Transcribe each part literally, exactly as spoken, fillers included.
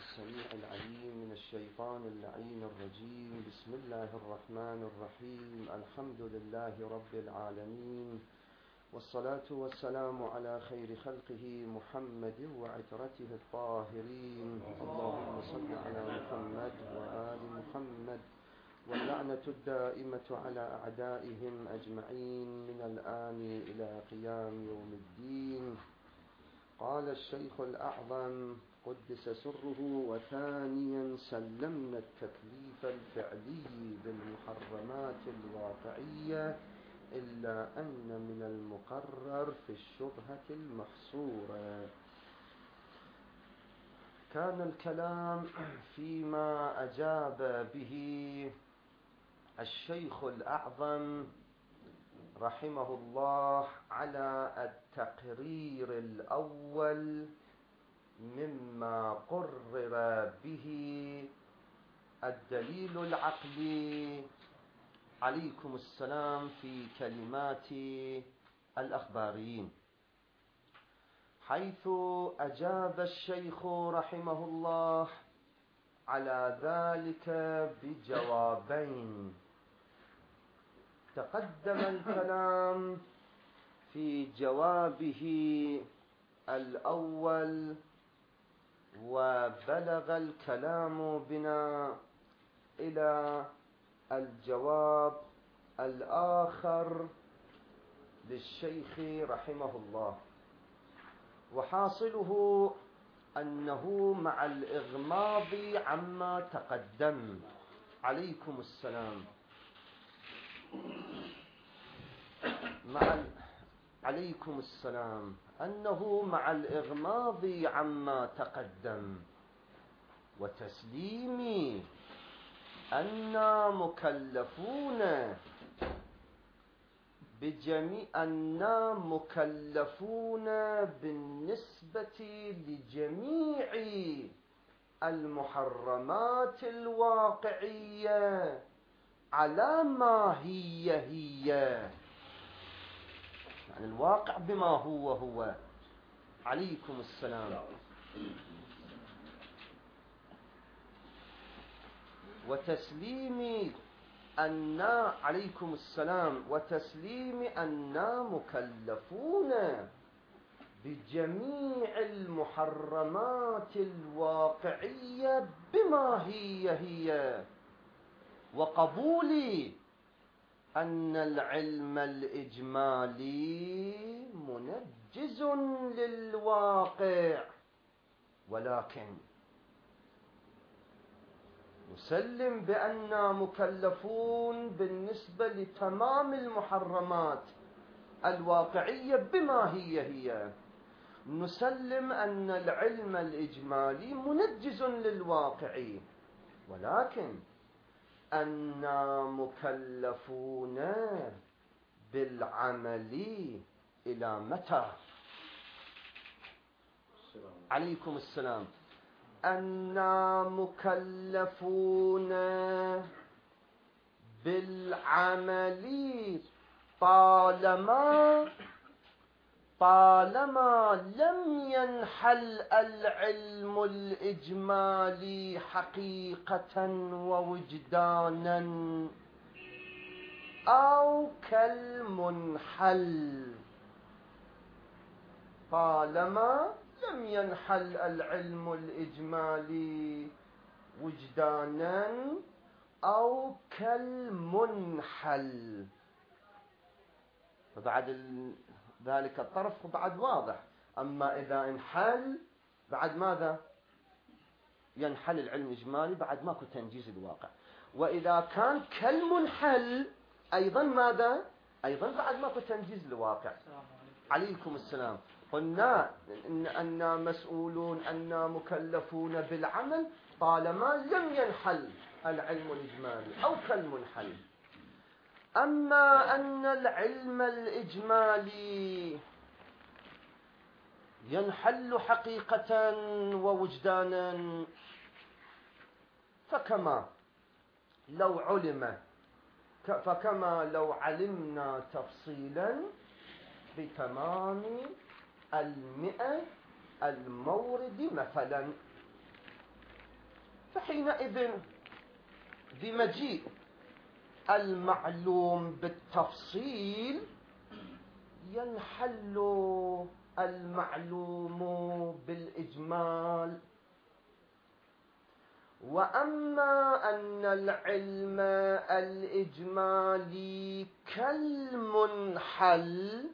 السميع العليم من الشيطان اللعين الرجيم. بسم الله الرحمن الرحيم. الحمد لله رب العالمين، والصلاة والسلام على خير خلقه محمد وعترته الطاهرين. اللهم صل على محمد وآل محمد، واللعنة الدائمة على أعدائهم أجمعين من الآن إلى قيام يوم الدين. قال الشيخ الأعظم قدس سره: وثانيا سلمنا التكليف الفعلي بالمحرمات الواقعية، إلا أن من المقرر في الشبهة المحصورة. كان الكلام فيما أجاب به الشيخ الأعظم رحمه الله على التقرير الأول مما قرر به الدليل العقلي. عليكم السلام. في كلمات الأخباريين، حيث أجاب الشيخ رحمه الله على ذلك بجوابين. تقدم الكلام في جوابه الأول، وبلغ الكلام بنا إلى الجواب الآخر للشيخ رحمه الله، وحاصله أنه مع الإغماض عما تقدم. عليكم السلام. مع عليكم السلام أنه مع الإغماض عما تقدم وتسليم أننا مكلفون بجميع أننا مكلفون بالنسبة لجميع المحرمات الواقعية على ما هي هي، يعني الواقع بما هو هو. عليكم السلام. وتسليم أن عليكم السلام وتسليم أننا مكلفون بجميع المحرمات الواقعية بما هي هي، وقبول أن العلم الإجمالي منجز للواقع، ولكن نسلم بأننا مكلفون بالنسبة لتمام المحرمات الواقعية بما هي هي. نسلم أن العلم الإجمالي منجز للواقع، ولكن أننا مكلفون بالعمل إلى متى؟ عليكم السلام. أننا مكلفون بالعمل طالما طالما لم ينحل العلم الإجمالي حقيقة ووجدانا أو كالمنحل. طالما لم ينحل العلم الإجمالي وجدانا أو كالمنحل. فبعد ذلك الطرف بعد واضح. أما إذا انحل بعد ماذا؟ ينحل العلم الإجمالي بعد ماكو تنجيز الواقع. وإذا كان كالمنحل أيضا ماذا؟ أيضا بعد ماكو تنجيز الواقع. عليكم السلام. قلنا إن أننا مسؤولون أننا مكلفون بالعمل طالما لم ينحل العلم الإجمالي أو كالمنحل. أما أن العلم الإجمالي ينحل حقيقة ووجدانا، فكما لو علم فكما لو علمنا تفصيلا بتمام المئة المورد مثلا، وحينئذ بمجيء المعلوم بالتفصيل ينحل المعلوم بالإجمال. وأما أن العلم الإجمالي كالمنحل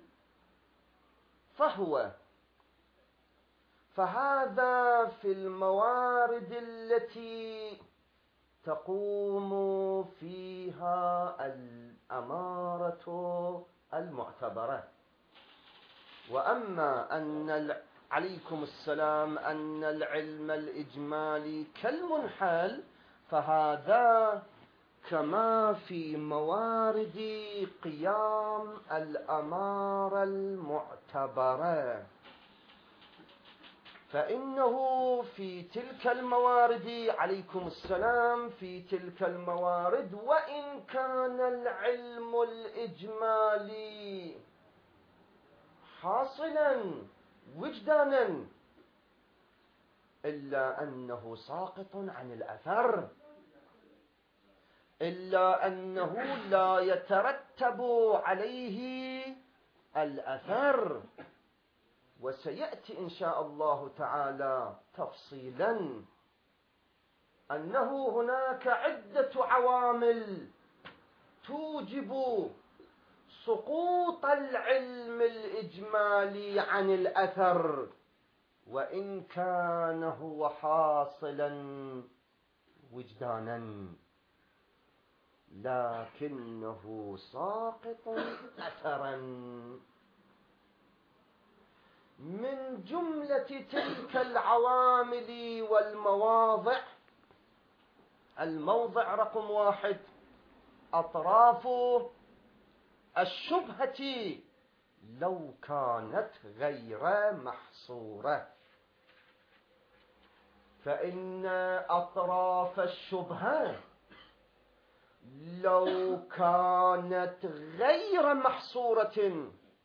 فهو فهذا في الموارد التي تقوم فيها الأمارة المعتبرة. وأما أن عليكم السلام أن العلم الإجمالي كالمنحل فهذا كما في موارد قيام الأمارة المعتبرة، فإنه في تلك الموارد عليكم السلام في تلك الموارد وإن كان العلم الإجمالي حاصلا وجدانا إلا أنه ساقط عن الأثر، إلا أنه لا يترتب عليه الأثر. وسيأتي إن شاء الله تعالى تفصيلا أنه هناك عدة عوامل توجب سقوط العلم الإجمالي عن الأثر وإن كان هو حاصلا وجدانا، لكنه ساقط أثرا. من جملة تلك العوامل والمواضع الموضع رقم واحد أطراف الشبهة لو كانت غير محصورة، فإن أطراف الشبهة لو كانت غير محصورة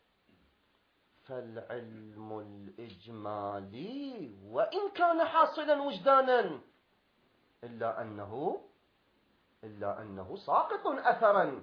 فالعلم الإجمالي وإن كان حاصلا وجدانا إلا أنه إلا أنه ساقط أثرا.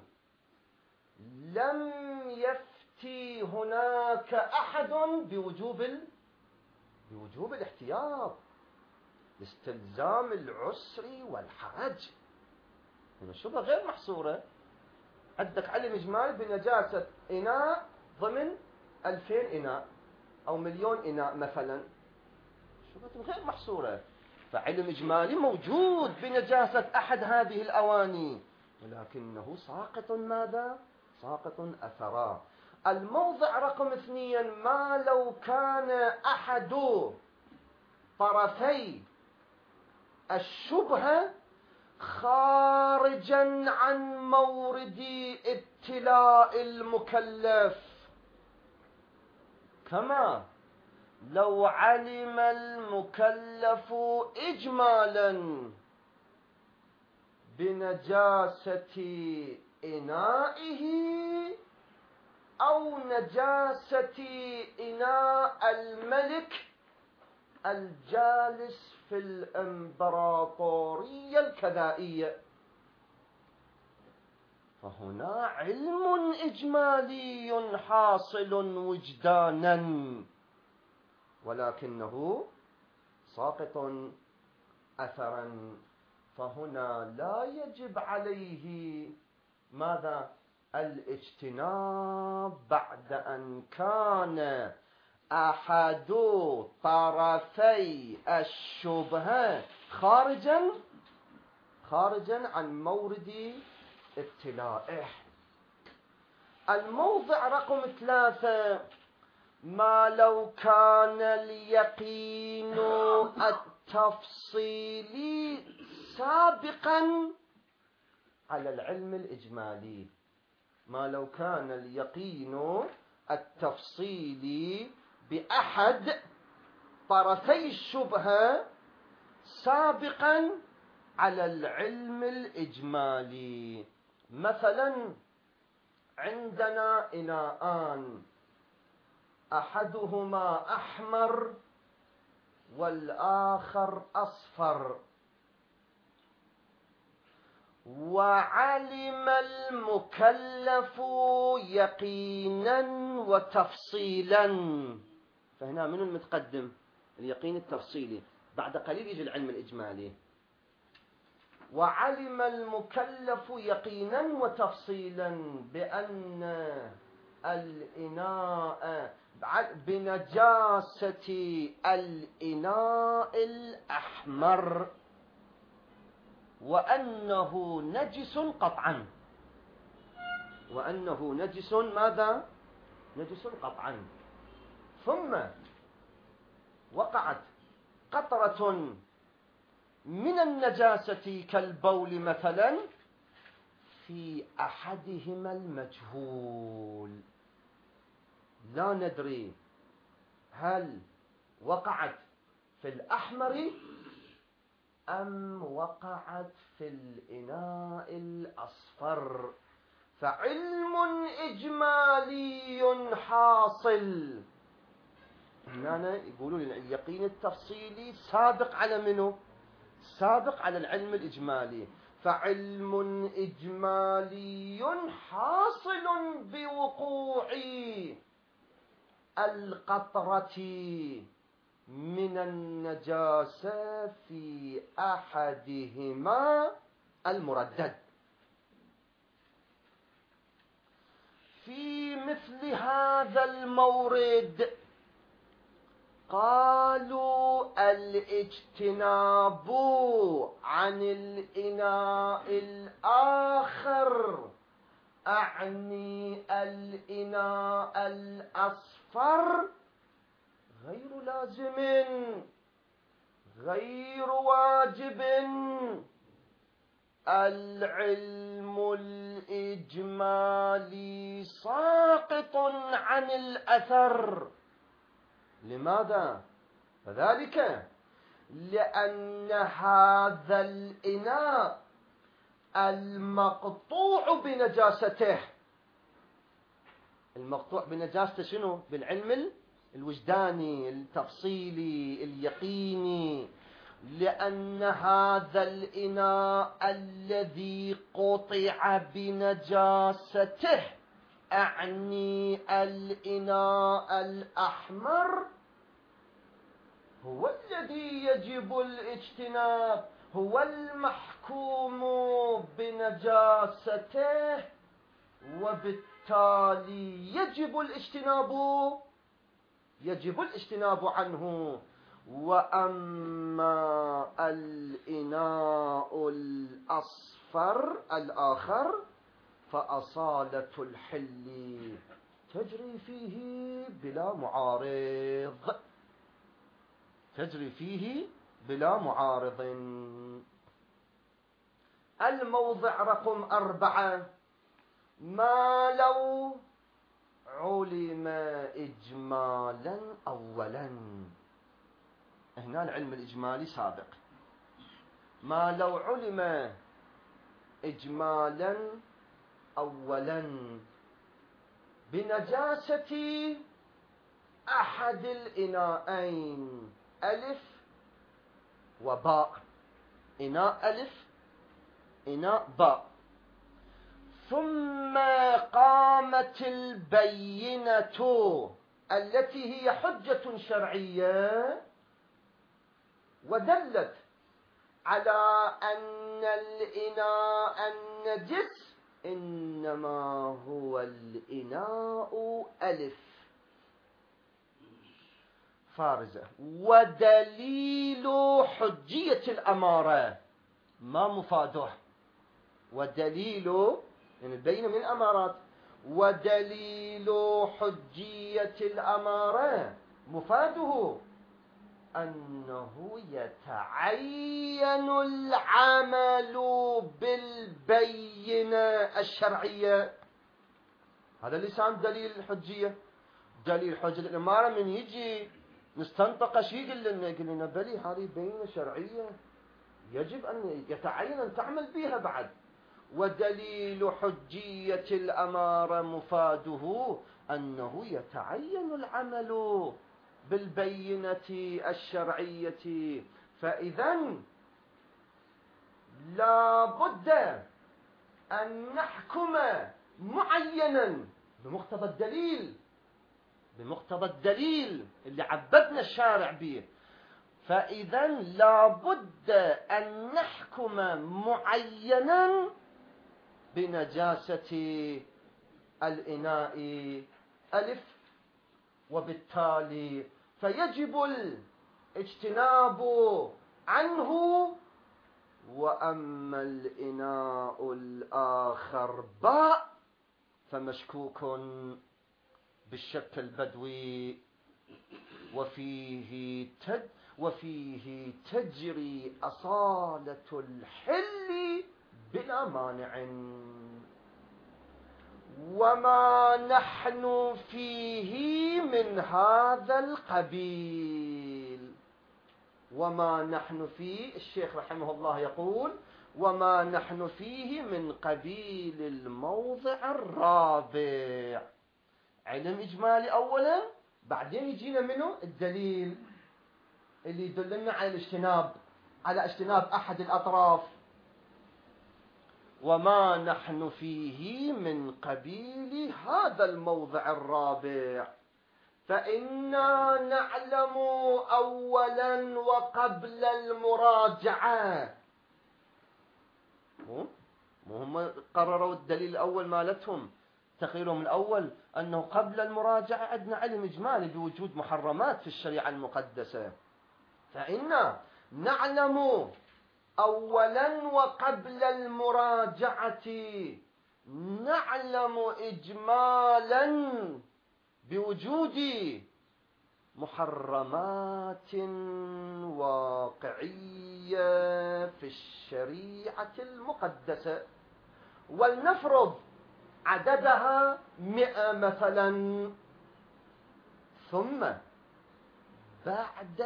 لم يفتي هناك أحد بوجوب بوجوب الاحتياط لاستلزام العسر والحرج. الشبهة غير محصورة، عندك علم إجمالي بنجاسة إناء ضمن ألفين إناء أو مليون إناء مثلا، شبهة غير محصورة، فعلم إجمالي موجود بنجاسة أحد هذه الأواني ولكنه ساقط ماذا؟ ساقط أثرا. الموضع رقم اثنين ما لو كان أحد طرفي الشبهة خارجا عن مورد ابتلاء المكلف، كما لو علم المكلف إجمالا بنجاسة إنائه أو نجاسة إناء الملك الجالس في الإمبراطورية الكذائية، فهنا علم إجمالي حاصل وجدانا ولكنه ساقط أثرا، فهنا لا يجب عليه ماذا؟ الاجتناب بعد أن كان أحد طرفي الشبهة خارجا خارجا عن مورد ابتلائه. الموضع رقم ثلاثة ما لو كان اليقين التفصيلي سابقا على العلم الإجمالي، ما لو كان اليقين التفصيلي بأحد طرفي الشبهة سابقا على العلم الإجمالي. مثلا عندنا إناءان أحدهما أحمر والآخر أصفر، وعلم المكلف يقينا وتفصيلا. فهنا من المتقدم؟ اليقين التفصيلي، بعد قليل يجي العلم الإجمالي. وعلم المكلف يقينا وتفصيلا بأن الإناء بنجاسة الإناء الأحمر، وأنه نجس قطعا، وأنه نجس ماذا؟ نجس قطعا. ثم وقعت قطرة من النجاسة كالبول مثلا في أحدهما المجهول، لا ندري هل وقعت في الأحمر أم وقعت في الإناء الأصفر. فعلم إجمالي حاصل. هنا يقولون اليقين التفصيلي سابق على منه؟ سابق على العلم الإجمالي. فعلم إجمالي حاصل بوقوع القطرة من النجاسة في أحدهما المردد. في مثل هذا المورد قالوا الاجتناب عن الإناء الآخر، أعني الإناء الأصفر، غير لازم غير واجب. العلم الإجمالي ساقط عن الأثر. لماذا؟ فذلك لأن هذا الإناء المقطوع بنجاسته، المقطوع بنجاسته شنو؟ بالعلم الوجداني التفصيلي اليقيني. لأن هذا الإناء الذي قطع بنجاسته، أعني الإناء الأحمر، هو الذي يجب الاجتناب، هو المحكوم بنجاسته، وبالتالي يجب الاجتناب يجب الاجتناب عنه. وأما الإناء الأصفر الآخر فأصالة الحل تجري فيه بلا معارض، تجري فيه بلا معارض. الموضع رقم أربعة: ما لو علم إجمالا أولا. هنا العلم الإجمالي سابق. ما لو علم إجمالا أولا بنجاسة أحد الإناءين، ألف وباء، إناء ألف إناء باء، ثم قامت البينة التي هي حجة شرعية ودلت على أن الإناء النجس إنما هو الإناء ألف فارزة. ودليل حجية الأمارة ما مفاده؟ ودليل يعني البينة من أمارات. ودليل حجية الأمارة مفاده أنه يتعين العمل بالبينة الشرعية. هذا لسان دليل الحجية. دليل حجة الأمارة من يجي نستنطق شيء يقول لنا يقول لنا بلي هذه بينة شرعية يجب أن يتعين أن تعمل بها بعد. ودليل حجية الأمارة مفاده أنه يتعين العمل بالبينة الشرعية. فإذا لا بد أن نحكم معينا بمقتضى الدليل، بمقتضى الدليل اللي عبدنا الشارع به. فإذا لابد أن نحكم معينا بنجاسة الإناء ألف، وبالتالي فيجب الاجتناب عنه. وأما الإناء الآخر باء فمشكوك بالشك البدوي، وفيه تد وفيه تجري أصالة الحل بلا مانع. وما نحن فيه من هذا القبيل، وما نحن فيه، الشيخ رحمه الله يقول وما نحن فيه من قبيل الموضع الرابع. علم إجمالي أولا، بعدين يجينا منه الدليل اللي يدلنا على الاجتناب، على اجتناب أحد الأطراف. وما نحن فيه من قبيل هذا الموضع الرابع، فإنا نعلم أولا وقبل المراجعة. مو هم قرروا الدليل الأول مالتهم، تخيلهم الأول أنه قبل المراجعة عندنا علم إجمالي بوجود محرمات في الشريعة المقدسة. فإنا نعلم أولا وقبل المراجعة، نعلم إجمالا بوجود محرمات واقعية في الشريعة المقدسة، ولنفرض عددها مئة مثلا. ثم بعد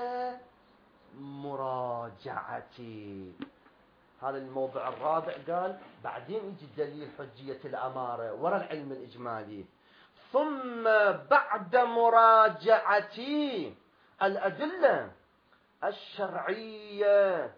مراجعتي، هذا الموضوع الرابع، قال بعدين يجي دليل حجية الأمارة وراء العلم الإجمالي. ثم بعد مراجعتي الأدلة الشرعية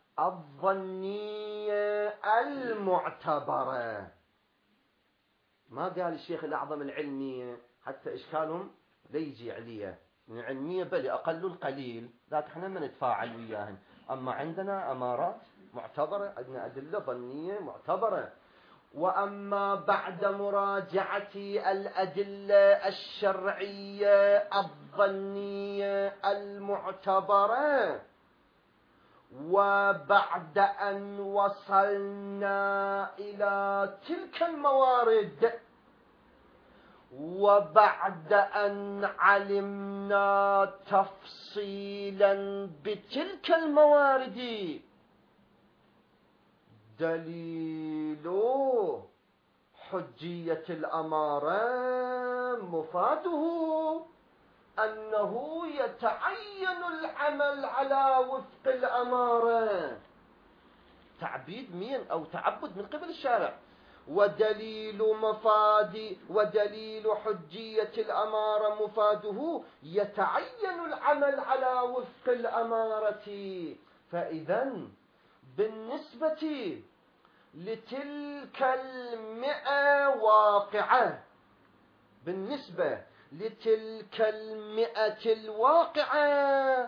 الظنية المعتبرة. ما قال الشيخ الأعظم العلمية، حتى إشكالهم لا يجي عليه من العلمية، بل أقل القليل، ذات احنا ما نتفاعل وياهن. أما عندنا أمارات معتبرة، عندنا أدلة ظنية معتبرة. وأما بعد مراجعة الأدلة الشرعية الظنية المعتبرة، وبعد أن وصلنا إلى تلك الموارد، وبعد أن علمنا تفصيلا بتلك الموارد، دليل حجية الأمارة مفاده أنه يتعين العمل على وفق الأمارة، تعبيد مين أو تعبد من قبل الشارع. ودليل مفاد ودليل حجية الأمارة مفاده يتعين العمل على وفق الأمارة. فإذا بالنسبة لتلك المئة واقعة، بالنسبة لتلك المئة الواقعة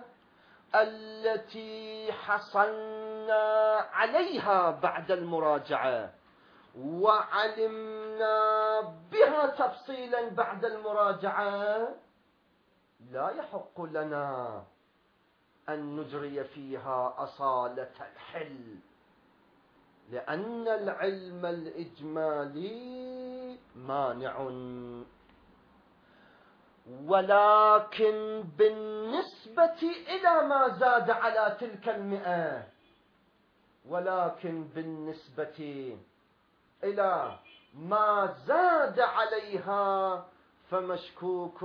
التي حصلنا عليها بعد المراجعة وعلمنا بها تفصيلا بعد المراجعة، لا يحق لنا أن نجري فيها أصالة الحل، لأن العلم الإجمالي مانع. ولكن بالنسبة إلى ما زاد على تلك المئة، ولكن بالنسبة إلى ما زاد عليها فمشكوك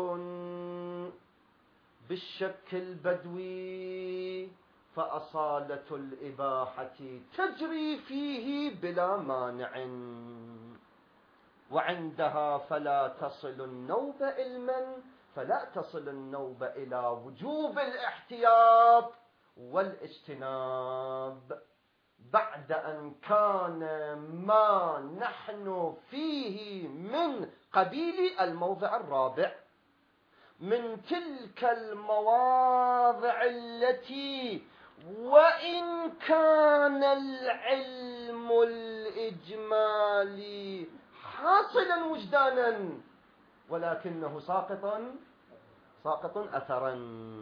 بالشك البدوي، فأصالة الإباحة تجري فيه بلا مانع، وعندها فلا تصل النوبة علما فلا تصل النوبة إلى وجوب الاحتياط والاجتناب بعد أن كان ما نحن فيه من قبيل الموضع الرابع من تلك المواضع التي وإن كان العلم الإجمالي حاصلا وجدانا ولكنه ساقطا ساقط أثرا.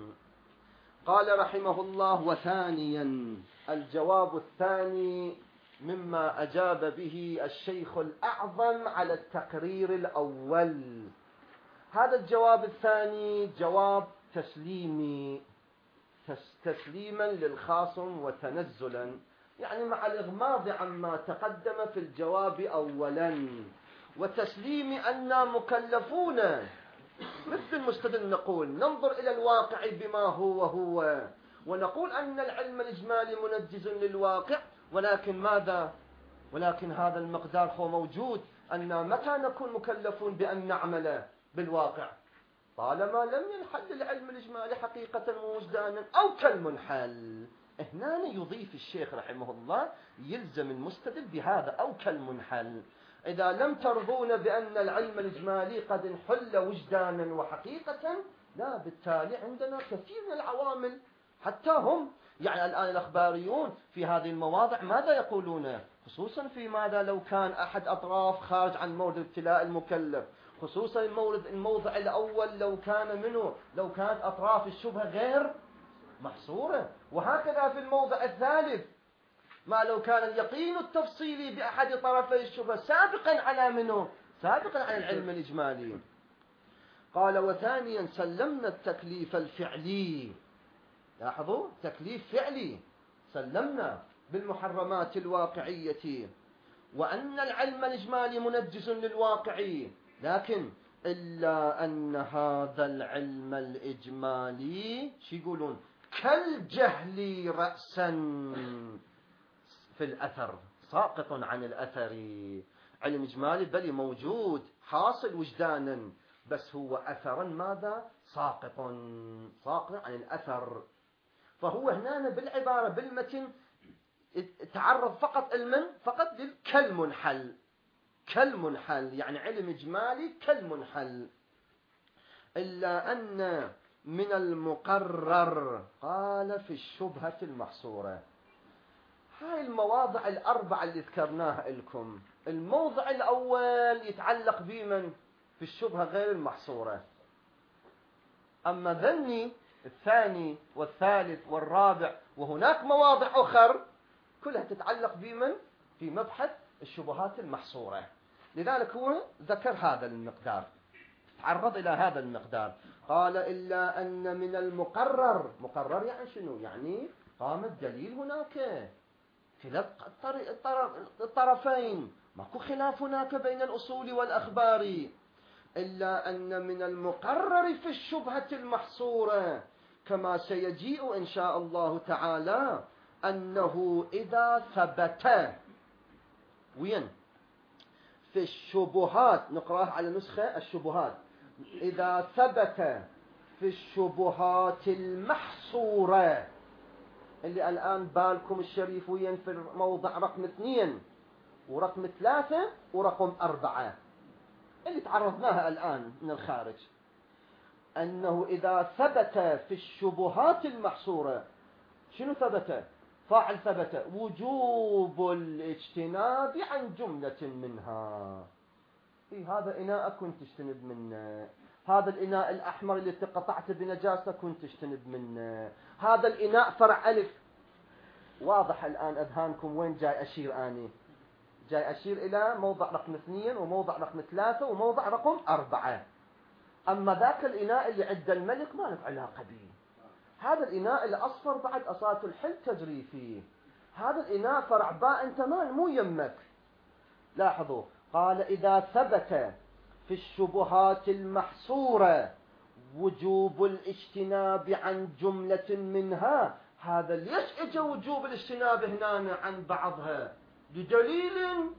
قال رحمه الله: وثانيا، الجواب الثاني مما أجاب به الشيخ الأعظم على التقرير الأول. هذا الجواب الثاني جواب تسليمي، تسليما للخاصم وتنزلا، يعني مع الإغماض عما تقدم في الجواب أولا، وتسليم أننا مكلفون مثل المستدل نقول ننظر إلى الواقع بما هو هو، ونقول أن العلم الإجمالي منجز للواقع، ولكن ماذا؟ ولكن هذا المقدار هو موجود، أن متى نكون مكلفون بأن نعمل بالواقع؟ طالما لم ينحل العلم الإجمالي حقيقة ووجدانا أو كالمنحل. هنا يضيف الشيخ رحمه الله: يلزم المستدل بهذا أو كالمنحل. إذا لم ترضون بأن العلم الإجمالي قد انحل وجدانا وحقيقة، لا، بالتالي عندنا كثير من العوامل، حتى هم يعني الآن الأخباريون في هذه المواضع ماذا يقولون؟ خصوصا في ماذا لو كان أحد أطراف خارج عن مورد ابتلاء المكلف، خصوصا المورد الموضع الأول لو كان منه لو كانت أطراف الشبهة غير محصورة، وهكذا في الموضع الثالث ما لو كان اليقين التفصيلي بأحد طرفي الشبهة سابقا على منه سابقا على العلم الإجمالي. قال: وثانيا سلمنا التكليف الفعلي. لاحظوا، تكليف فعلي، سلمنا بالمحرمات الواقعية، وأن العلم الإجمالي منجز للواقعي، لكن إلا أن هذا العلم الإجمالي شو يقولون؟ كالجهل رأسا في الأثر، ساقط عن الأثر. علم إجمالي بل موجود حاصل وجدانا، بس هو أثرا ماذا؟ ساقط ساقط عن الأثر. فهو هنا بالعبارة بالمتن تعرض فقط المن فقط كالمنحل، كالمنحل يعني علم إجمالي كالمنحل. إلا أن من المقرر، قال في الشبهة المحصورة. هاي المواضع الأربعة اللي ذكرناها لكم، الموضع الأول يتعلق بمن؟ في الشبهة غير المحصورة. أما ذني الثاني والثالث والرابع، وهناك مواضع أخرى كلها تتعلق بمن؟ في مبحث الشبهات المحصورة. لذلك هو ذكر هذا المقدار، تعرض إلى هذا المقدار. قال: إلا أن من المقرر، مقرر يعني شنو؟ يعني قام الدليل هناك كلا الطرفين، ماكو خلاف هناك بين الأصول والأخبار. إلا أن من المقرر في الشبهة المحصورة كما سيجيء إن شاء الله تعالى أنه إذا ثبت وين في الشبهات، نقرأها على نسخة الشبهات، إذا ثبت في الشبهات المحصورة اللي الآن بالكم الشريف وين في الموضع رقم اثنين ورقم ثلاثة ورقم أربعة اللي تعرضناها الآن من الخارج، أنه إذا ثبت في الشبهات المحصورة، شنو ثبت؟ فاعل ثبت وجوب الاجتناب عن جملة منها. إيه هذا إناء كنت تجتنب منه، هذا الإناء الأحمر اللي قطعت بنجاسة كنت تجتنب منه، هذا الإناء فرع ألف. واضح الآن أذهانكم وين جاي أشير آني؟ جاي أشير إلى موضع رقم اثنين وموضع رقم ثلاثة وموضع رقم أربعة. أما ذاك الإناء اللي عند الملك ما له علاقة به. هذا الإناء الأصفر بعد أصالة الحل تجري فيه، هذا الإناء فرع باء أنت مو يمك. لاحظوا، قال: إذا ثبت في الشبهات المحصورة وجوب الاجتناب عن جملة منها. هذا ليش اجى وجوب الاجتناب هنا عن بعضها؟ لدليل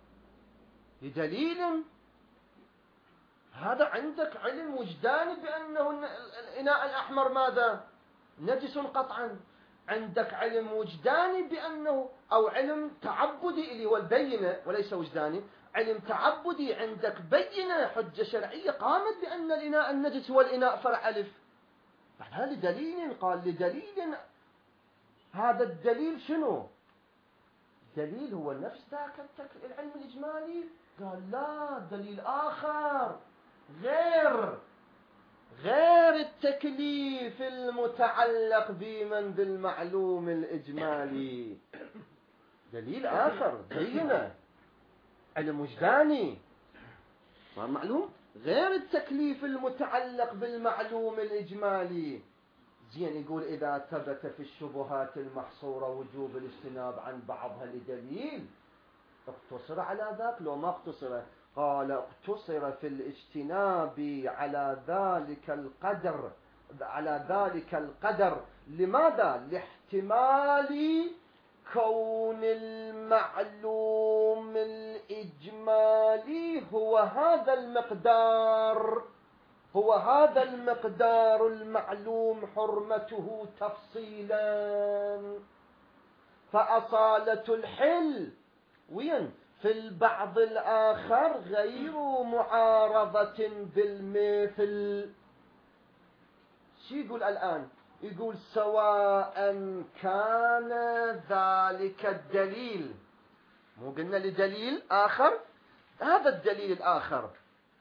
لدليل هذا عندك علم وجداني بأنه الإناء الأحمر ماذا؟ نجس قطعا. عندك علم وجداني بأنه أو علم تعبدي اللي هو البينة وليس وجداني، علم تعبدي عندك بينة حجة شرعية قامت بأن الإناء النجس هو الإناء فرع ألف، بعدها لدليل، قال لدليل، هذا الدليل شنو؟ دليل هو نفس ذاك العلم الإجمالي؟ قال لا، دليل آخر غير غير التكليف المتعلق بمن بالمعلوم الإجمالي، دليل آخر بينه علم وجداني معلوم غير التكليف المتعلق بالمعلوم الإجمالي. زين يقول إذا ثبت في الشبهات المحصورة وجوب الاجتناب عن بعضها لدليل، اقتصر على ذاك لو ما اقتصر؟ قال اقتصر في الاجتناب على ذلك القدر، على ذلك القدر لماذا؟ لاحتمال كون المعلوم الإجمالي هو هذا المقدار، هو هذا المقدار المعلوم حرمته تفصيلا، فأصالة الحل وين؟ في البعض الآخر غير معارضة بالمثل. شو يقول الآن؟ يقول سواء كان ذلك الدليل، مو قلنا لدليل آخر، هذا الدليل الآخر.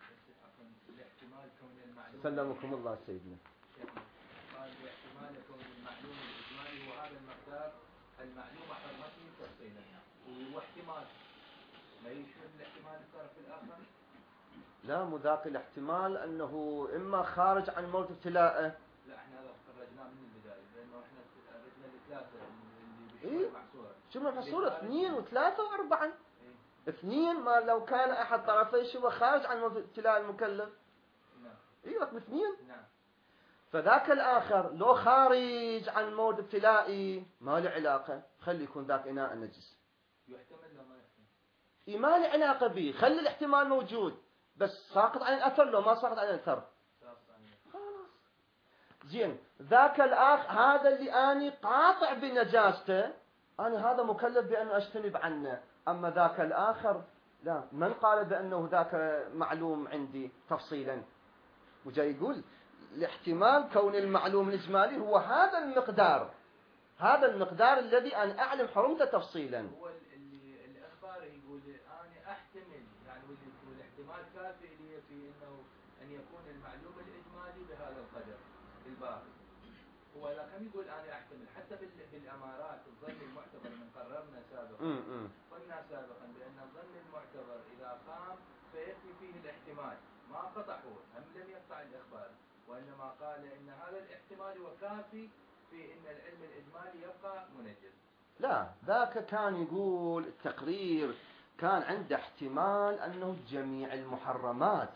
سلمكم الله سيدنا. قال باحتمال كون المعلوم الإجمالي هو هذا المقدار المعلوم حرمته تفصيلا، واحتمال ما يشمل الاحتمال الطرف الآخر؟ لا، مو ذاك الاحتمال أنه إما خارج عن موت ابتلاءه. لا احنا هذا خرجناه من البداية، لأنه احنا خرجنا الثلاثة اللي إيه؟ محصورة. شو محصورة؟ اثنين وثلاثة وأربعة. إيه؟ اثنين ما لو كان أحد طرفي شو خارج عن موت ابتلاء المكلف. نعم. إيه رقم اثنين. نعم. فذاك الآخر لو خارج عن موت ابتلائي ما له علاقة، خلي يكون ذاك إناء نجس. يحتمل لو ما يحتمل. إيه ما له علاقة به، خلي الاحتمال موجود، بس ساقط عن الأثر لو ما ساقط عن الأثر. خلاص. زين، ذاك الآخر هذا اللي أنا قاطع بنجاسته، أنا هذا مكلف بأن أجتنب عنه، أما ذاك الآخر لا. من قال بأنه ذاك معلوم عندي تفصيلا؟ وجاي يقول الاحتمال كون المعلوم الإجمالي هو هذا المقدار، هذا المقدار الذي أنا أعلم حرمته تفصيلا. هو اللي الأخبار يقول أنا أحتمل، يعني والاحتمال كافي لي في إنه أن يكون المعلوم الإجمالي بهذا القدر الباقي. هو لكن يقول أنا أحتمل حتى بالأمارات الظن المعتبر من قررنا سابقا، قلنا سابقا بأن الظن المعتبر إذا قام فيكفي فيه الاحتمال، ما قطعه، هم لم يقطع الإخبار، وإنما قال إن هذا الاحتمال وكافي في إن العلم الإجمالي يبقى منجز. لا، ذاك كان يقول التقرير كان عنده احتمال أنه جميع المحرمات.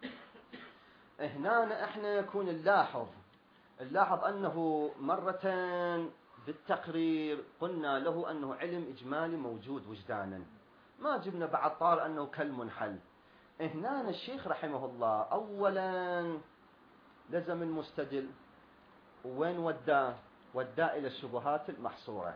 هنا احنا يكون نلاحظ نلاحظ أنه مرة بالتقرير قلنا له أنه علم إجمالي موجود وجدانا، ما جبنا بعد طار أنه كالمنحل. هنا الشيخ رحمه الله أولا لزم المستدل، وين وداه؟ وداه إلى الشبهات المحصورة.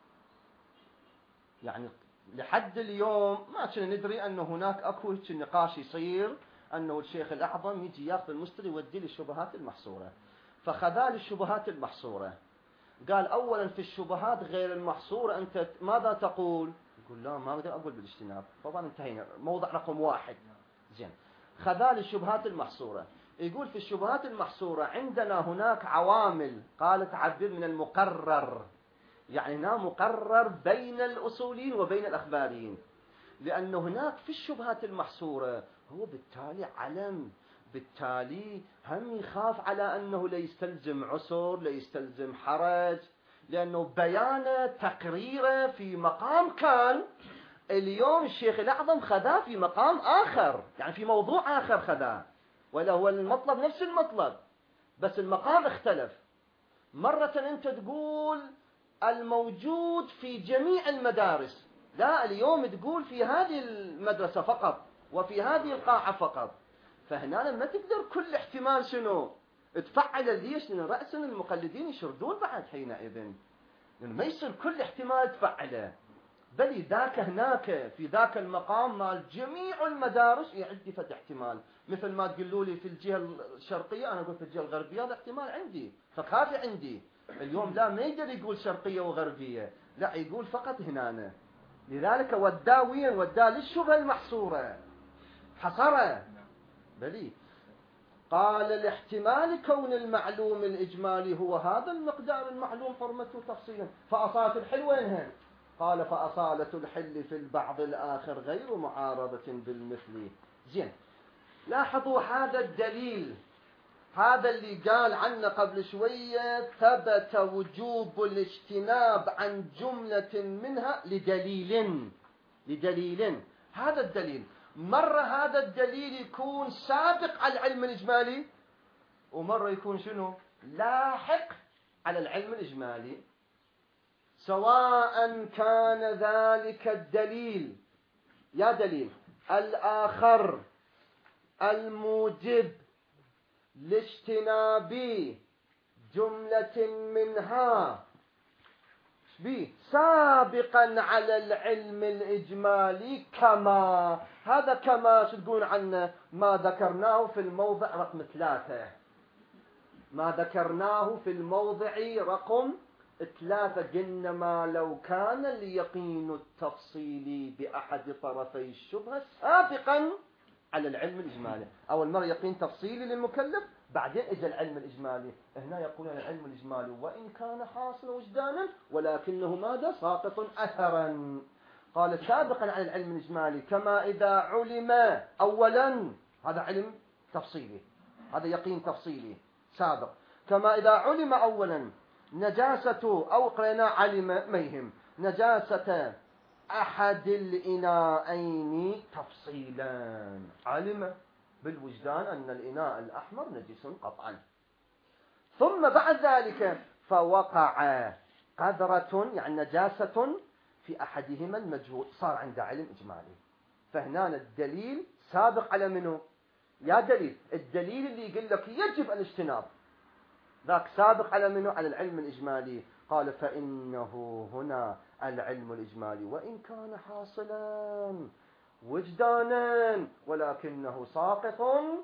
يعني لحد اليوم ما كنا ندري أنه هناك أكو نقاش يصير أنه الشيخ الأعظم يجي ياخذ المستدل يودي للشبهات المحصورة، فخذا للشبهات المحصورة. قال أولا في الشبهات غير المحصورة أنت ماذا تقول؟ يقول لا، ما أقدر أقول بالاجتناب. طبعا انتهينا، موضع رقم واحد. زين، خذا للشبهات المحصورة. يقول في الشبهات المحصورة عندنا هناك عوامل، قال تعبير من المقرر، يعني هنا مقرر بين الأصوليين وبين الأخباريين، لأنه هناك في الشبهات المحصورة هو بالتالي علم، بالتالي هم يخاف على أنه لا يستلزم عسر، لا يستلزم حرج، لأنه بيانه تقريره في مقام كان، اليوم الشيخ الأعظم خذاه في مقام آخر، يعني في موضوع آخر خذاه، ولا هو المطلب نفس المطلب بس المقام اختلف. مرة أنت تقول الموجود في جميع المدارس، لا، اليوم تقول في هذه المدرسة فقط وفي هذه القاعة فقط. فهنا ما تقدر كل احتمال شنو تفعل. ليش؟ لأن رأسا المقلدين يشردون بعد حينئذ، لأنه ما يصير كل احتمال تفعله. بل ذاك هناك في ذاك المقام مال جميع المدارس عندي فت احتمال، مثل ما تقولوا لي في الجهة الشرقية أنا أقول في الجهة الغربية، هذا احتمال عندي فخافي عندي. اليوم لا، ما يقدر يقول شرقية وغربية، لا يقول فقط هنا. لذلك ودا وين؟ ودا للشبهة المحصورة، حصره. بلي قال الاحتمال كون المعلوم الإجمالي هو هذا المقدار المعلوم حرمته تفصيلا، فأصالة الحل وينها؟ قال فأصالة الحل في البعض الآخر غير معارضة بالمثل. زين، لاحظوا هذا الدليل، هذا اللي قال عنه قبل شوية، ثبت وجوب الاجتناب عن جملة منها لدليل لدليل هذا الدليل مرة هذا الدليل يكون سابق على العلم الإجمالي، ومرة يكون شنو؟ لاحق على العلم الإجمالي. سواء كان ذلك الدليل يا دليل الآخر الموجب لاجتناب جملة منها بي سابقا على العلم الإجمالي، كما هذا كما شو تقول عنه؟ ما ذكرناه في الموضع رقم ثلاثة، ما ذكرناه في الموضع رقم ثلاثة قلنا ما لو كان اليقين التفصيلي بأحد طرفي الشبهة سابقا على العلم الإجمالي. أول مرة يقين تفصيلي للمكلف، بعدين إجا العلم الإجمالي. هنا يقولون العلم الإجمالي وإن كان حاصل وجدانا ولكنه ماذا؟ ساقط أثرا. قال سابقا على العلم الإجمالي كما إذا علم أولا، هذا علم تفصيلي، هذا يقين تفصيلي سابق. كما إذا علم أولا نجاسة، أو قرينا علم ميهم نجاسة أحد الإناءين تفصيلا، علم بالوجدان أن الإناء الأحمر نجس قطعا، ثم بعد ذلك فوقع قذرة يعني نجاسة في أحدهما المجهول، صار عنده علم إجمالي. فهنا الدليل سابق على منه؟ يا دليل الدليل اللي يقول لك يجب الاجتناب، ذاك سابق على منه؟ على العلم الإجمالي. قال فإنه هنا العلم الإجمالي وإن كان حاصلا وجدانا ولكنه ساقط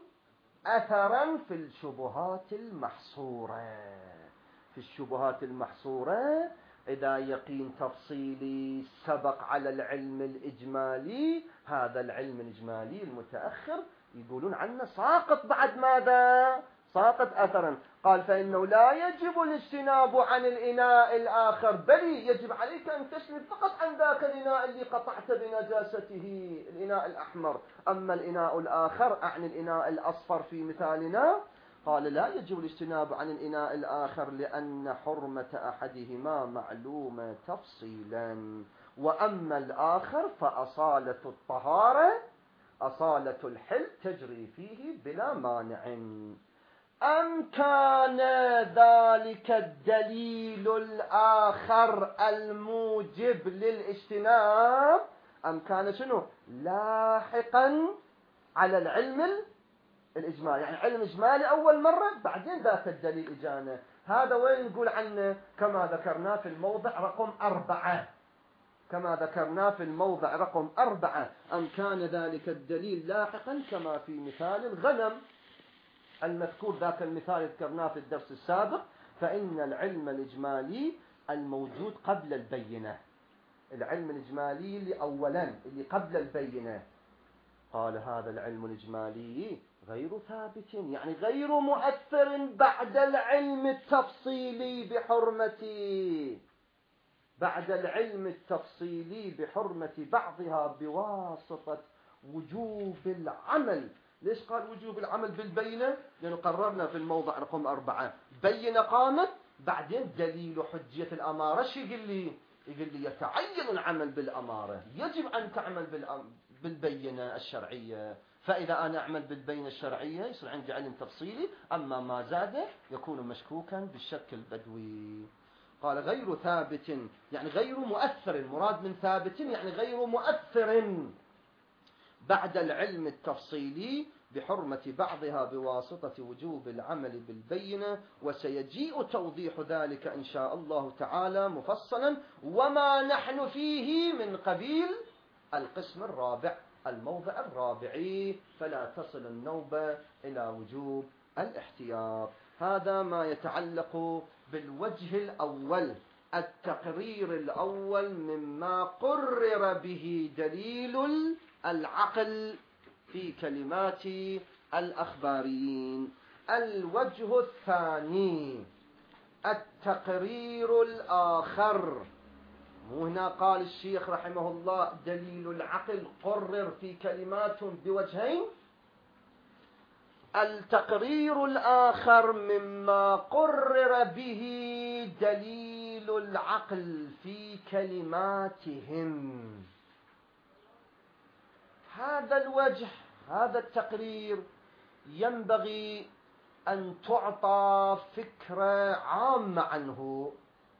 أثرا في الشبهات المحصورة. في الشبهات المحصورة إذا يقين تفصيلي سبق على العلم الإجمالي، هذا العلم الإجمالي المتأخر يقولون عنه ساقط بعد ماذا؟ ساقط أثرا. قال فإنه لا يجب الاجتناب عن الإناء الآخر، بل يجب عليك أن تشرب فقط عن ذاك الإناء اللي قطعت بنجاسته، الإناء الأحمر. أما الإناء الآخر أعني الإناء الأصفر في مثالنا، قال لا يجب الاجتناب عن الإناء الآخر لأن حرمة أحدهما معلومة تفصيلا، وأما الآخر فأصالة الطهارة أصالة الحل تجري فيه بلا مانع. أم كان ذلك الدليل الآخر الموجب للاجتناب، أم كان شنو؟ لاحقا على العلم الإجمالي، يعني علم إجمالي أول مرة بعدين ذاك الدليل إجانا. هذا وين نقول عنه؟ كما ذكرنا في الموضع رقم أربعة، كما ذكرنا في الموضع رقم أربعة، أم كان ذلك الدليل لاحقا كما في مثال الغنم المذكور، ذاك المثال ذكرناه في الدرس السابق. فإن العلم الإجمالي الموجود قبل البينة، العلم الإجمالي اللي أولا اللي قبل البينة، قال هذا العلم الإجمالي غير ثابت يعني غير مؤثر بعد العلم التفصيلي بحرمة بعد العلم التفصيلي بحرمة بعضها بواسطة وجوب العمل. ليش قال وجوب العمل بالبينة؟ لأنه قررنا في الموضع رقم أربعة بينة قامت، بعدين دليل حجية الأمارة. شو يقول لي؟ يقول لي يتعين العمل بالأمارة، يجب أن تعمل بالبينة الشرعية. فإذا أنا أعمل بالبينة الشرعية يصير عندي علم تفصيلي، أما ما زاد يكون مشكوكا بالشك البدوي. قال غير ثابت يعني غير مؤثر، المراد من ثابت يعني غير مؤثر بعد العلم التفصيلي بحرمة بعضها بواسطة وجوب العمل بالبينة، وسيجيء توضيح ذلك إن شاء الله تعالى مفصلا، وما نحن فيه من قبيل القسم الرابع، الموضع الرابعي، فلا تصل النوبة إلى وجوب الاحتياط. هذا ما يتعلق بالوجه الأول، التقرير الأول مما قرر به دليل العقل في كلمات الأخباريين. الوجه الثاني التقرير الآخر، مو هنا قال الشيخ رحمه الله دليل العقل قرر في كلمات بوجهين. التقرير الآخر مما قرر به دليل العقل في كلماتهم. هذا الوجه، هذا التقرير ينبغي أن تعطى فكرة عامة عنه،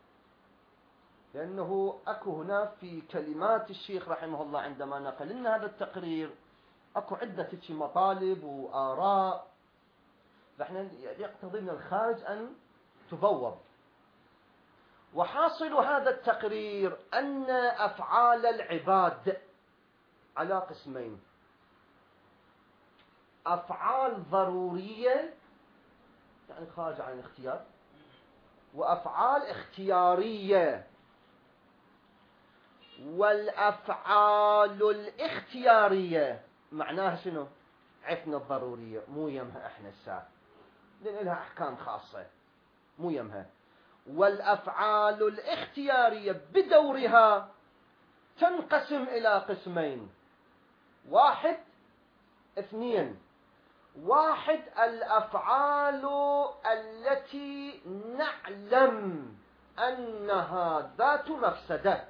لأنه أكو هنا في كلمات الشيخ رحمه الله عندما نقل لنا هذا التقرير أكو عدة مطالب وآراء، فإحنا يقتضي من الخارج أن تبوب. وحاصل هذا التقرير أن أفعال العباد على قسمين: أفعال ضرورية يعني خارج عن الاختيار، وأفعال اختيارية. والأفعال الاختيارية معناها شنو؟ عفنا الضرورية، مو يمها احنا الساعة، لأن لها أحكام خاصة، مو يمها. والأفعال الاختيارية بدورها تنقسم إلى قسمين: واحد اثنين. واحد الأفعال التي نعلم أنها ذات مفسدة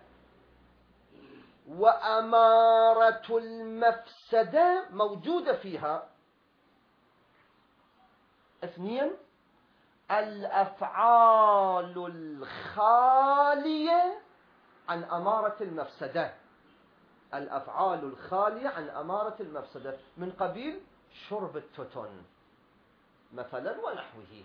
وأمارة المفسدة موجودة فيها. اثنين الأفعال الخالية عن أمارة المفسدة، الأفعال الخالية عن أمارة المفسدة، من قبيل شرب التوتن مثلا ونحوه.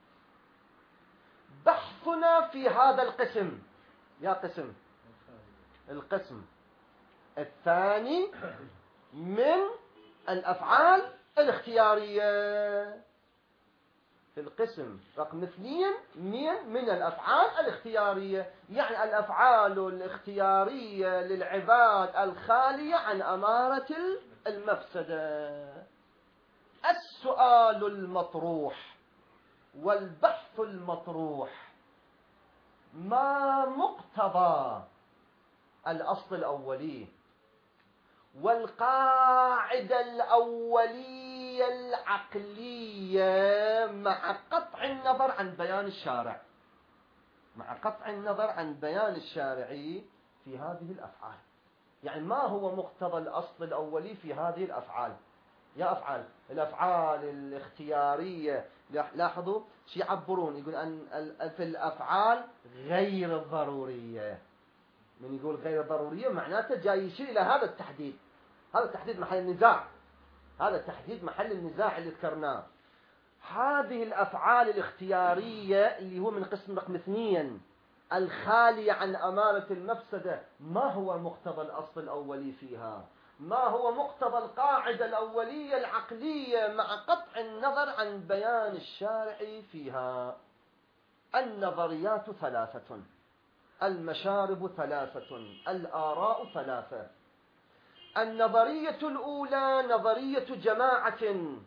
بحثنا في هذا القسم، يا قسم القسم الثاني من الأفعال الاختيارية، في القسم رقم اثنين من الأفعال الاختيارية، يعني الأفعال الاختيارية للعباد الخالية عن أمارة المفسدة. السؤال المطروح والبحث المطروح: ما مقتضى الأصل الأولي والقاعدة الأولية العقلية مع قطع النظر عن بيان الشارع، مع قطع النظر عن بيان الشارعي في هذه الأفعال؟ يعني ما هو مقتضى الأصل الأولي في هذه الأفعال؟ يا أفعال الأفعال الاختيارية، لاحظوا شي يعبرون، يقول أن في الأفعال غير الضرورية. من يقول غير ضرورية معناته جاي يشير إلى هذا التحديد، هذا التحديد محل النزاع، هذا التحديد محل النزاع اللي ذكرناه. هذه الأفعال الاختيارية اللي هو من قسم رقم اثنين الخالية عن أمارة المفسدة، ما هو مقتضى الأصل الأولي فيها؟ ما هو مقتضى القاعدة الأولية العقلية مع قطع النظر عن بيان الشارع فيها؟ النظريات ثلاثة، المشارب ثلاثة، الآراء ثلاثة. النظرية الأولى نظرية جماعة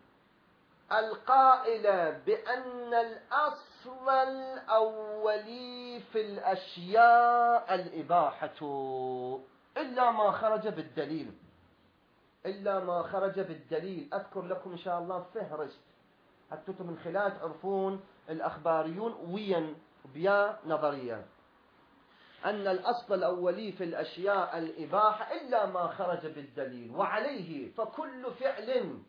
القائلة بأن الأصل الأولي في الأشياء الإباحة إلا ما خرج بالدليل، إلا ما خرج بالدليل. أذكر لكم إن شاء الله فهرس حتى من خلال تعرفون الأخباريون وين بيا نظرية أن الأصل الأولي في الأشياء الإباحة إلا ما خرج بالدليل، وعليه فكل فعل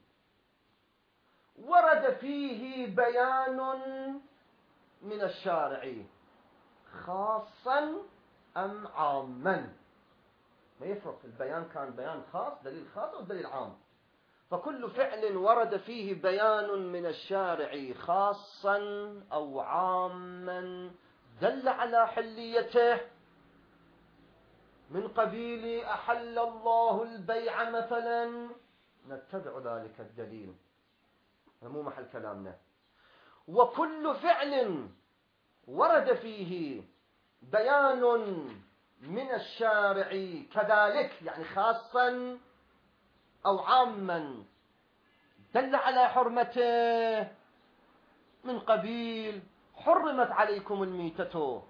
ورد فيه بيان من الشارع خاصا أم عاما، ما يفرق البيان كان بيان خاص دليل خاص أو دليل عام، فكل فعل ورد فيه بيان من الشارع خاصا أو عاما دل على حليته، من قبيل أحل الله البيع مثلا، نتبع ذلك الدليل، هذا مو محل كلامنا. وكل فعل ورد فيه بيان من الشارع كذلك، يعني خاصا أو عاما دل على حرمته، من قبيل حرمت عليكم الميتة،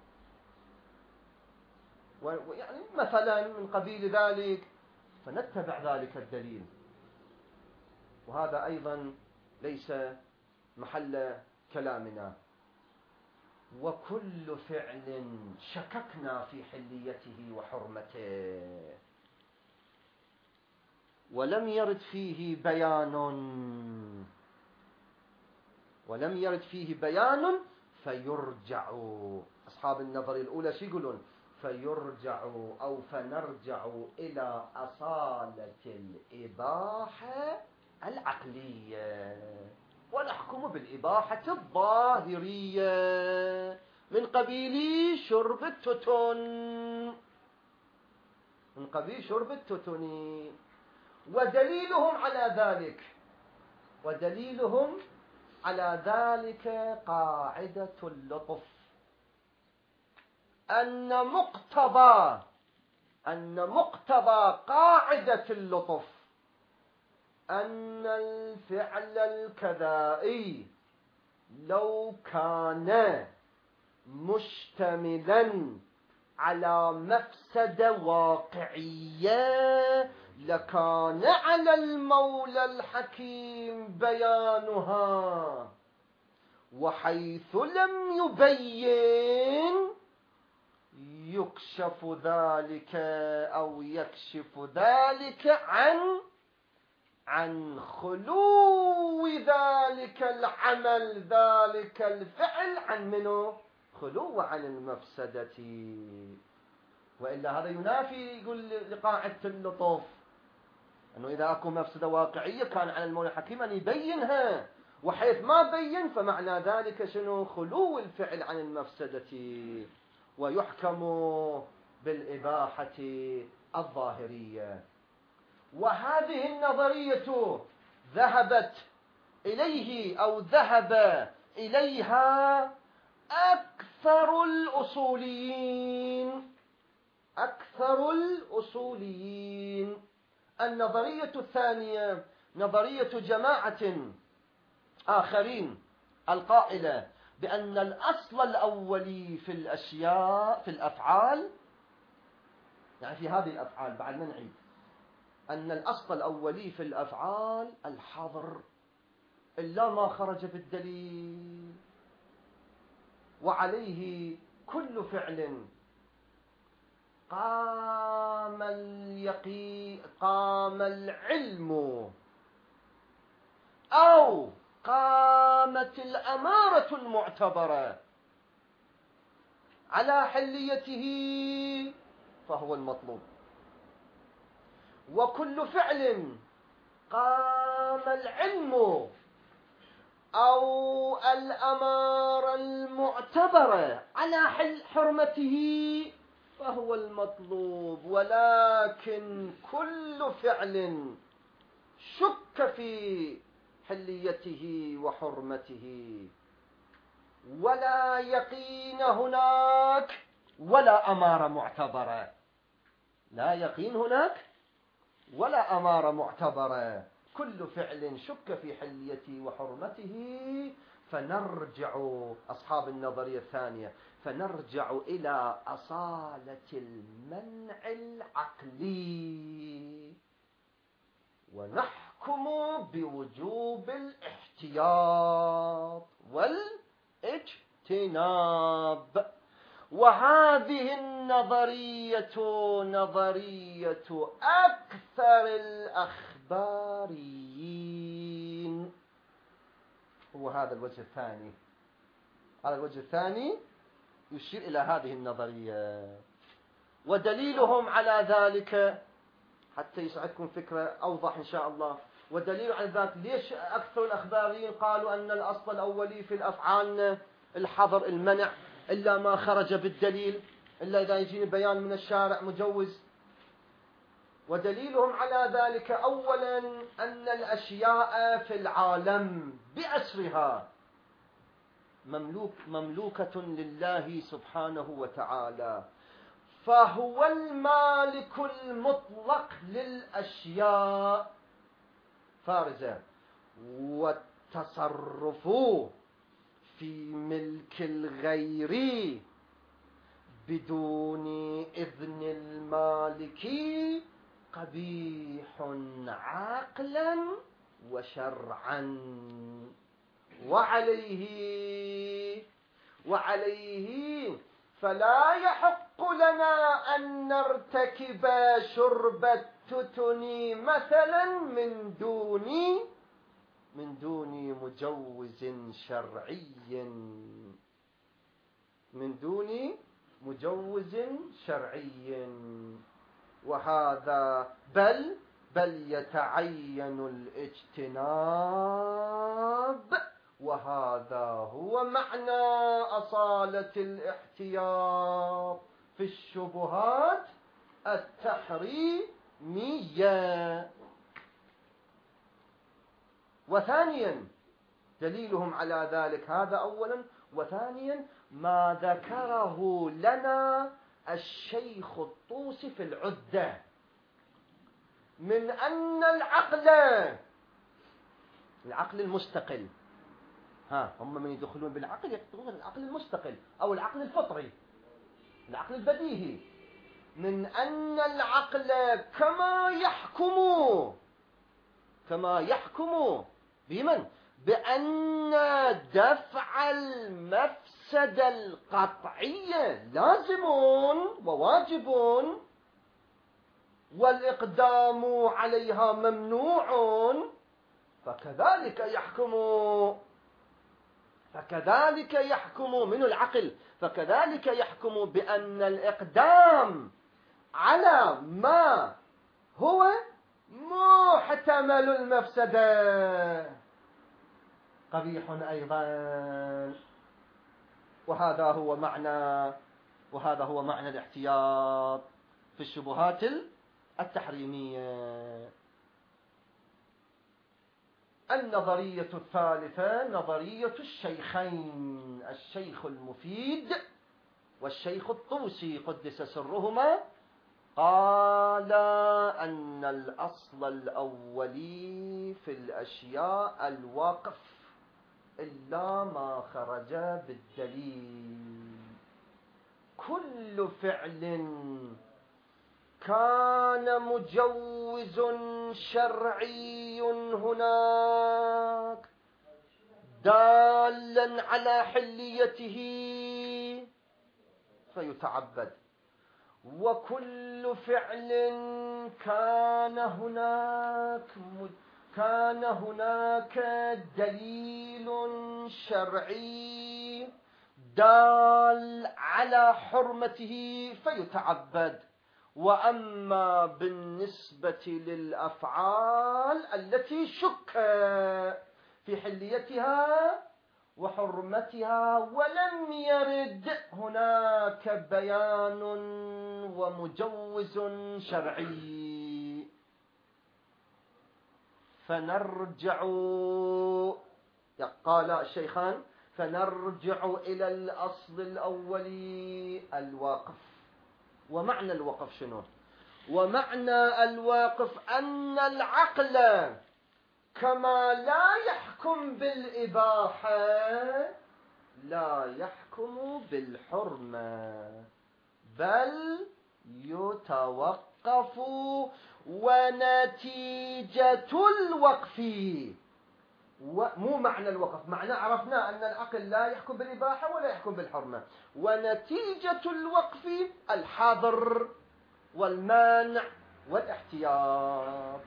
ويعني مثلا من قبيل ذلك، فنتبع ذلك الدليل. وهذا أيضا ليس محل كلامنا. وكل فعل شككنا في حليته وحرمته ولم يرد فيه بيان ولم يرد فيه بيان فيرجع. أصحاب النظرية الأولى شو يقولون؟ فيرجع أو فنرجع إلى أصالة الإباحة العقلية ونحكم بالإباحة الظاهرية من قبيل شرب التتن من قبيل شرب التتن. ودليلهم على ذلك ودليلهم على ذلك قاعدة اللطف، أن مقتضى أن مقتضى قاعدة اللطف أن الفعل الكذائي لو كان مشتملا على مفسدة واقعية لكان على المولى الحكيم بيانها، وحيث لم يبين يكشف ذلك أو يكشف ذلك عن عن خلو ذلك العمل ذلك الفعل عن منه خلو عن المفسدة. وإلا هذا ينافي يقول لقاعدة اللطف أنه إذا أكو مفسدة واقعية كان على المولى الحكيم أن يبينها، وحيث ما بين فمعنى ذلك شنو؟ خلو الفعل عن المفسدة، ويحكم بالإباحة الظاهرية. وهذه النظرية ذهبت إليه أو ذهب إليها أكثر الأصوليين أكثر الأصوليين. النظرية الثانية نظرية جماعة آخرين القائلة بأن الأصل الأولي في الأشياء في الأفعال، يعني في هذه الأفعال بعد ما نعيد، أن الأصل الأولي في الأفعال الحظر إلا ما خرج بالدليل، وعليه كل فعل قام اليقين قام العلم أو قامت الأمارة المعتبرة على حليته فهو المطلوب، وكل فعل قام العلم أو الأمارة المعتبرة على حرمته فهو المطلوب. ولكن كل فعل شك في حليته وحرمته ولا يقين هناك ولا أمارة معتبرة، لا يقين هناك ولا أمارة معتبرة، كل فعل شك في حليته وحرمته، فنرجع أصحاب النظرية الثانية فنرجع إلى أصالة المنع العقلي ونحكم بوجوب الاحتياط والاجتناب. وهذه النظرية نظرية أكثر الأخباريين. هو هذا الوجه الثاني هذا الوجه الثاني يشير إلى هذه النظرية. ودليلهم على ذلك حتى يسعدكم فكرة أوضح إن شاء الله، ودليل على ذلك ليش أكثر الأخباريين قالوا أن الأصل الأولي في الأفعال الحظر المنع إلا ما خرج بالدليل، إلا إذا يجيني بيان من الشارع مجوز. ودليلهم على ذلك أولا أن الأشياء في العالم بأسرها مملوك مملوكة لله سبحانه وتعالى، فهو المالك المطلق للأشياء فارزة، والتصرف في ملك الغير بدون إذن المالك قبيح عقلا وشرعا. وعليه وعليه فلا يحق لنا أن نرتكب شرب التتن مثلا من دون من دون مجوز شرعي من دون مجوز شرعي وهذا بل بل يتعين الاجتناب، وهذا هو معنى أصالة الاحتياط في الشبهات التحريمية. وثانيا دليلهم على ذلك هذا أولا، وثانيا ما ذكره لنا الشيخ الطوسي في العدة من أن العقل العقل المستقل، ها هم من يدخلون بالعقل يقصدون العقل المستقل أو العقل الفطري العقل البديهي، من أن العقل كما يحكم كما يحكم بمن بأن دفع المفسدة القطعية لازم وواجب والإقدام عليها ممنوع، فكذلك يحكم فكذلك يحكم من العقل فكذلك يحكم بأن الإقدام على ما هو محتمل المفسدة قبيح أيضا. وهذا هو معنى وهذا هو معنى الاحتياط في الشبهات التحريمية. النظرية الثالثة نظرية الشيخين، الشيخ المفيد والشيخ الطوسي قدس سرهما، قال أن الأصل الأولي في الأشياء الوقف إلا ما خرج بالدليل. كل فعل كان مجوز شرعي هناك دالا على حليته فيتعبد، وكل فعل كان هناك كان هناك دليل شرعي دال على حرمته فيتعبد. وأما بالنسبة للأفعال التي شك في حليتها وحرمتها ولم يرد هناك بيان ومجوز شرعي، فنرجع قال الشيخان فنرجع إلى الأصل الأولي الوقف. ومعنى الوقف شنو؟ ومعنى الواقف أن العقل كما لا يحكم بالإباحة لا يحكم بالحرمة، بل يتوقف. ونتيجة الوقف مو معنى الوقف، معنى عرفنا أن العقل لا يحكم بالإباحة ولا يحكم بالحرمة، ونتيجة الوقف الحظر والمانع والاحتياط.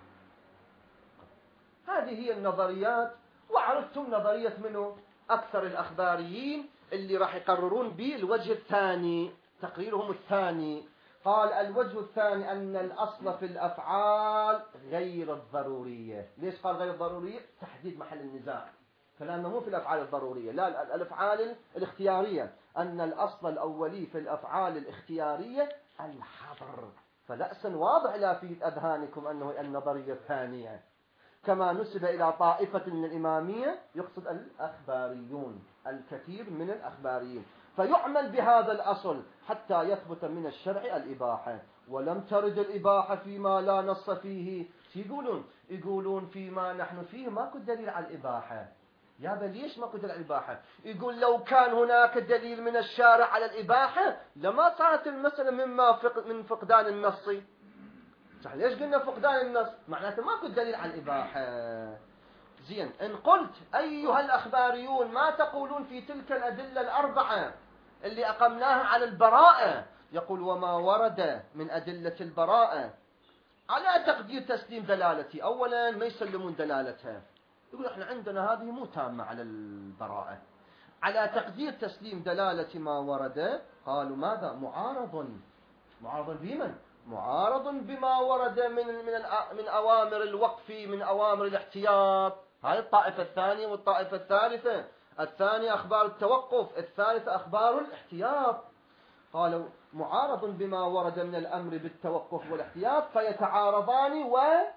هذه هي النظريات. وعرفتم نظرية منه أكثر الأخباريين اللي راح يقررون به الوجه الثاني، تقريرهم الثاني، قال الوجه الثاني أن الأصل في الأفعال غير الضرورية. ليش قال غير الضرورية؟ تحديد محل النزاع، كلامنا مو في الأفعال الضرورية، لا، الأفعال الاختيارية. أن الأصل الأولي في الأفعال الاختيارية الحظر، فلأسا واضح لا في أذهانكم أنه النظرية الثانية، كما نسب إلى طائفة من الإمامية، يقصد الأخباريون، الكثير من الأخباريين، فيعمل بهذا الأصل حتى يثبت من الشرع الإباحة. ولم ترد الإباحة فيما لا نص فيه. يقولون يقولون فيما نحن فيه ماكو دليل على الإباحة. يا بل ليش ماكو دليل على الإباحة؟ يقول لو كان هناك دليل من الشارع على الإباحة لما صارت المسألة مما فق من فقدان النص. صح، ليش قلنا فقدان النص؟ معناته ماكو دليل على الإباحة. زين، إن قلت أيها الأخباريون ما تقولون في تلك الأدلة الأربعة اللي أقمناها على البراءة؟ يقول وما ورد من أدلة البراءة على تقدير تسليم دلالتي. أولا ما يسلمون دلالتها، يقول احنا عندنا هذه مو تامة على البراءة. على تقدير تسليم دلالة ما ورد قالوا ماذا؟ معارض. معارض بمن؟ معارض بما ورد من من من أوامر الوقف، من أوامر الاحتياط. هاي الطائفة الثانية. والطائفة الثالثة، الثانية أخبار التوقف، الثالثة أخبار الاحتياط. قالوا معارض بما ورد من الأمر بالتوقف والاحتياط فيتعارضان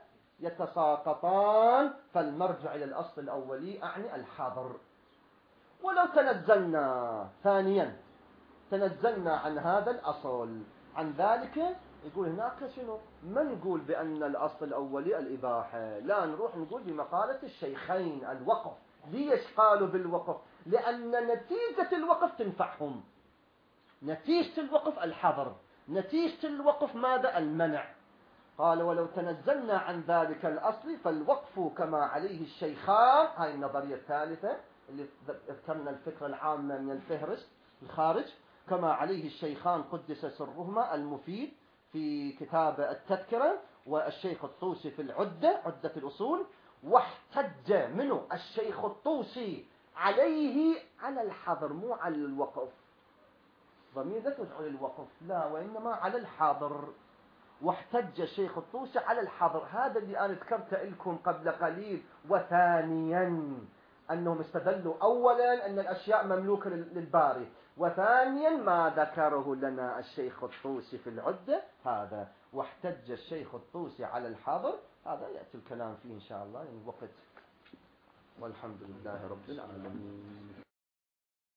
ويتساقطان، فالمرجع إلى الأصل الأولي أعني الحظر. ولو تنزلنا ثانيا تنزلنا عن هذا الأصل، عن ذلك يقول هناك شنو؟ ما نقول بأن الأصل الأولي الإباحة، لا، نروح نقول بمقالة الشيخين الوقف. ليش قالوا بالوقف؟ لأن نتيجة الوقف تنفعهم. نتيجة الوقف الحظر، نتيجة الوقف ماذا؟ المنع. قال ولو تنزلنا عن ذلك الأصل فالوقف كما عليه الشيخان. هاي النظرية الثالثة اللي ذكرنا الفكرة العامة من الفهرس الخارج. كما عليه الشيخان قدس سرهما المفيد في كتاب التذكرة، والشيخ الطوسي في العدة، عدة الأصول. واحتج منه الشيخ الطوسي عليه على الحظر مو على الوقف. ضمير لا تدعو للوقف، لا، وإنما على الحظر. واحتج الشيخ الطوسي على الحظر، هذا اللي أنا ذكرت لكم قبل قليل. وثانيا أنهم استدلوا أولا أن الأشياء مملوكة للباري، وثانيا ما ذكره لنا الشيخ الطوسي في العدة هذا. واحتج الشيخ الطوسي على الحظر، هذا يأتي الكلام فيه إن شاء الله يعني وقت. والحمد لله رب العالمين.